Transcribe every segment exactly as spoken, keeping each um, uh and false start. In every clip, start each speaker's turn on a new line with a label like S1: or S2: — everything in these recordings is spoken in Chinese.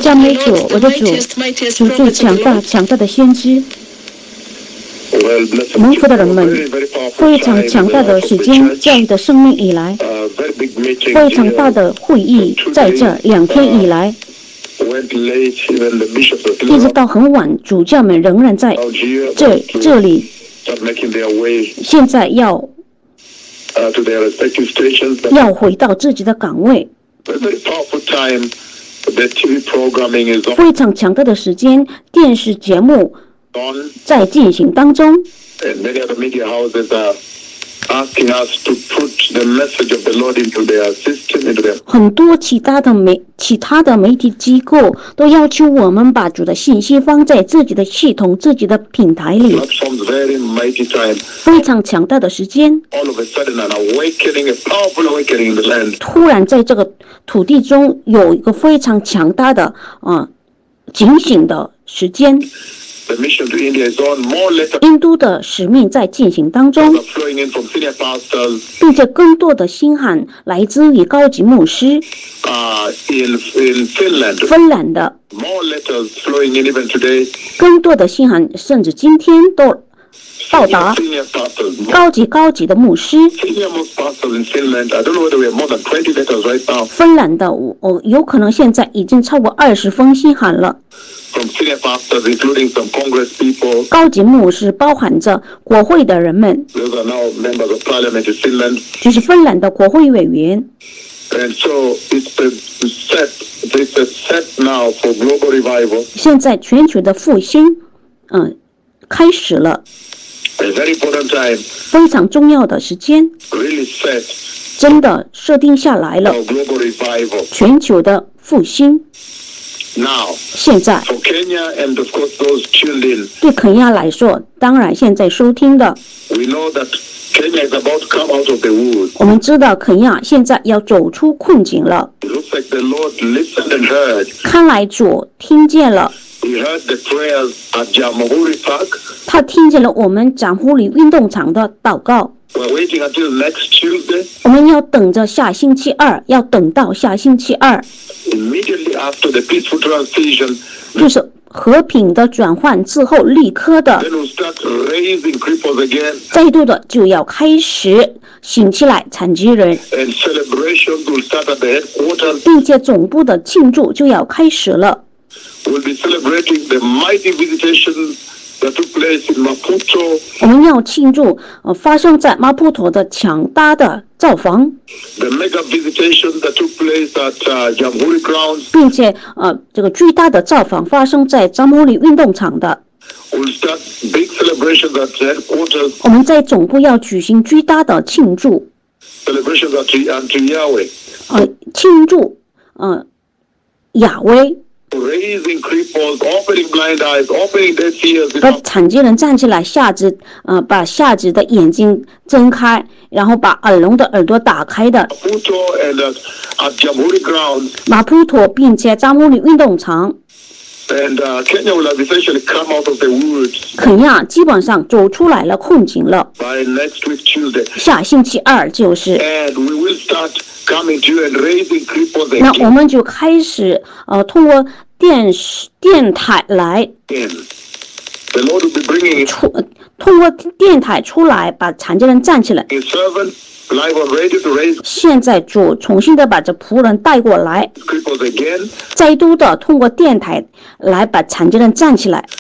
S1: 赞美主，我的主，主最强大、强大的先知。蒙福的人们，非常强大的时间，教育的生命以来，非常大的会议在这两天以来，一直到很晚，主教们仍然在这这里。现在要要回到自己的岗位。非常强大的时间，电视节目在进行当中。很多其他的媒其他的媒体机构都要求我们把主的信息放在自己的系统、自己的平台里。非常强大的时间，突然在这个土地中有一个非常强大的啊、呃、警醒的时间。印度的使命在进行当中，并且更多的信函来自于高级牧师。芬兰的更多的信函，甚至今天都到达高级高级的牧师。芬兰的哦，有可能现在已经超过二十封信函了。高级牧师包含着国会的人们，就是芬兰的国会委员。现在全球的复兴，嗯，开始了。非常重要的时间，真的设定下来了。全球的复兴。现在，对肯亚来说，当然现在收听的，我们知道肯亚现在要走出困境了。看来主听见了。他听见了我们展湖里运动场的祷告。我们要等着下星期二，要等到下星期二，就是和平的转换之后，立刻的，再度的就要开始兴起来残疾人，并且总部的庆祝就要开始了。我们要庆祝呃发生在马普托的强大的造访，并且呃这个巨大的造访发生在詹姆里运动场的。我们在总部要举行巨大的庆祝，呃庆祝呃亚威。把残疾人站起来，下肢呃把下肢的眼睛睁开，然后把耳聋的耳朵打开的。马普托并且詹姆里运动场。肯亚基本上走出来了困境了。下星期二就是。那我们就开始呃通过电视电台来出通过电台出来把残疾人站起来。现在主重新的把这仆人带过来，再度的通过电台来把残疾人站起来。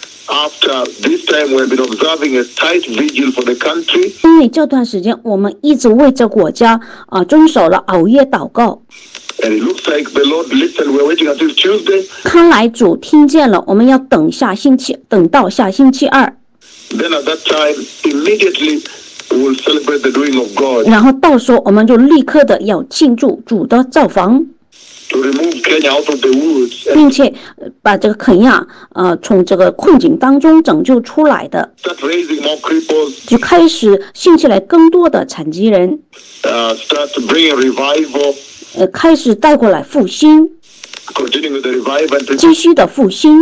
S1: 因为这段时间我们一直为这国家啊、呃、遵守了熬夜祷告。看来主听见了，我们要等下星期，等到下星期二。然后到时候我们就立刻的要庆祝主的造访。并且把这个肯亚呃从这个困境当中拯救出来的，就开始兴起来更多的残疾人，呃开始带过来复兴，继续的复兴，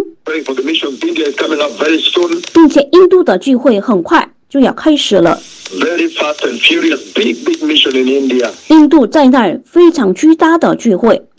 S1: 并且印度的聚会很快就要开始了。印度在那儿非常巨大的聚会。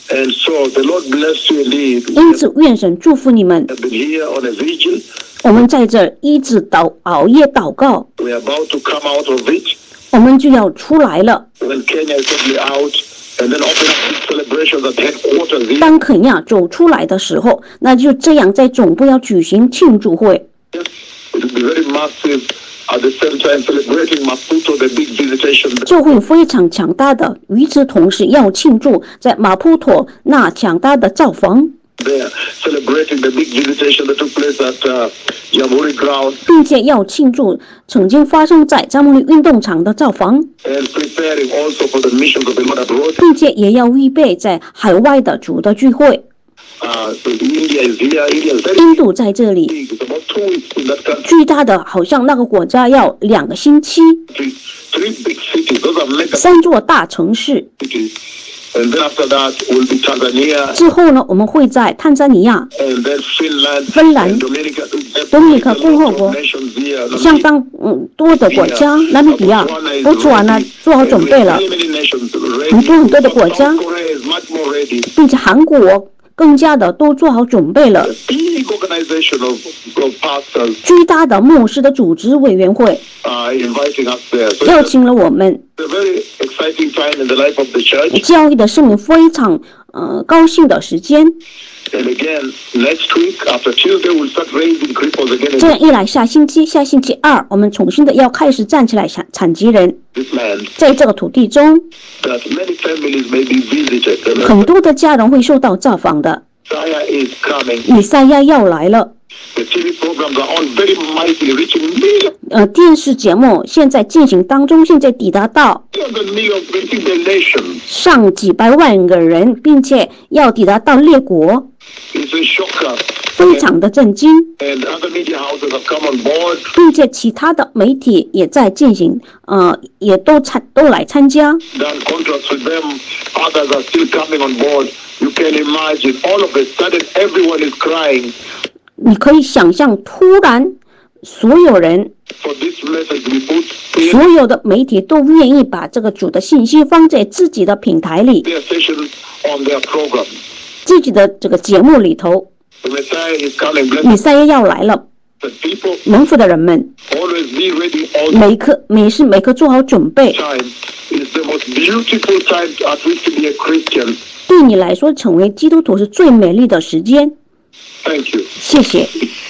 S2: And so the Lord bless you indeed.
S1: 因此，愿神祝福你们。
S2: We have been here on a vigil.
S1: 我们在这儿一直祷熬夜祷告，
S2: We are about to come out of it
S1: 我们就要出来了。
S2: when Kenya is suddenly out, and then open up big celebrations at headquarters here.
S1: 当肯亚走出来的时候，那就这样在总部要举行庆祝会，
S2: It will be very massive. At the same time, celebrating Maputo, the big visitation.
S1: 就会非常强大的。与此同时，要庆祝在马普托那强大的造访，
S2: There, celebrating the big visitation that took place at uh, Jamhuri Ground,
S1: 并且要庆祝曾经发生在扎木里运动场的造访，
S2: and preparing also for the missions of the Lord abroad.
S1: 并且也要预备在海外的主的聚会。
S2: Uh, so India is here. India is very
S1: 印度在这里，
S2: big. It's about two weeks in that country.
S1: 巨大的，好像那个国家要两个星期，
S2: Three, three big cities. Those are mega
S1: 三座大城市。
S2: cities. And then after that will be Tanzania,
S1: 之后呢，我们会在探查尼亚、
S2: and then Finland,
S1: 芬兰、
S2: and Dominica.
S1: 多米尼加共和国
S2: Nations here.
S1: 相当嗯多的国家，南米比亚、波茨瓦纳做好准备了，
S2: Many, many nations
S1: 很
S2: ready.
S1: 多很多的国家
S2: South， Korea is much more ready.
S1: 并且韩国更加的都做好准备了。
S2: Big organization of, of pastors
S1: 巨大的牧师的组织委员会
S2: are inviting us there. So
S1: 邀
S2: it's
S1: 请了我们，
S2: a very exciting time in the life of the church.
S1: 教育的生命非常呃高兴的时间。
S2: And again, next week after Tuesday, we'll start raising cripples again
S1: 这
S2: in
S1: 样一来，下星期下星期二，我们重新的要开始站起来产残疾人，
S2: this land.
S1: 在这个土地中，
S2: That many families may be visited. The
S1: 很多的家人会受到造访的。
S2: Messiah is coming.
S1: 以赛亚要来了。
S2: The T V programs are on very mighty, reaching millions
S1: 呃，电视节目现在进行当中，现在抵达到
S2: and millions, reaching the nations.
S1: 上几百万个人，并且要抵达到列国，
S2: It's a shocker.
S1: 非常的震惊。
S2: And other media houses have come on board.
S1: 并且其他的媒体也在进行，呃，也都参都来参加。
S2: Done contracts with them. Others are still coming on board. You can imagine, all of a sudden, everyone is crying
S1: 你可以想象，突然所有人、
S2: for this message to be put in
S1: 所有的媒体都愿意把这个主的信息放在自己的平台里、
S2: their sessions on their programs.
S1: 自己的这个节目里头。
S2: The Messiah is coming.
S1: 以
S2: Blessed
S1: 赛亚要来了，
S2: the people.
S1: 蒙福的人们，
S2: Always be ready. All the
S1: 每刻每时每刻做好准备。
S2: time is the most beautiful time at which to be a Christian.
S1: 对你来说，成为基督徒是最美丽的时间。
S2: Thank you.
S1: 谢谢。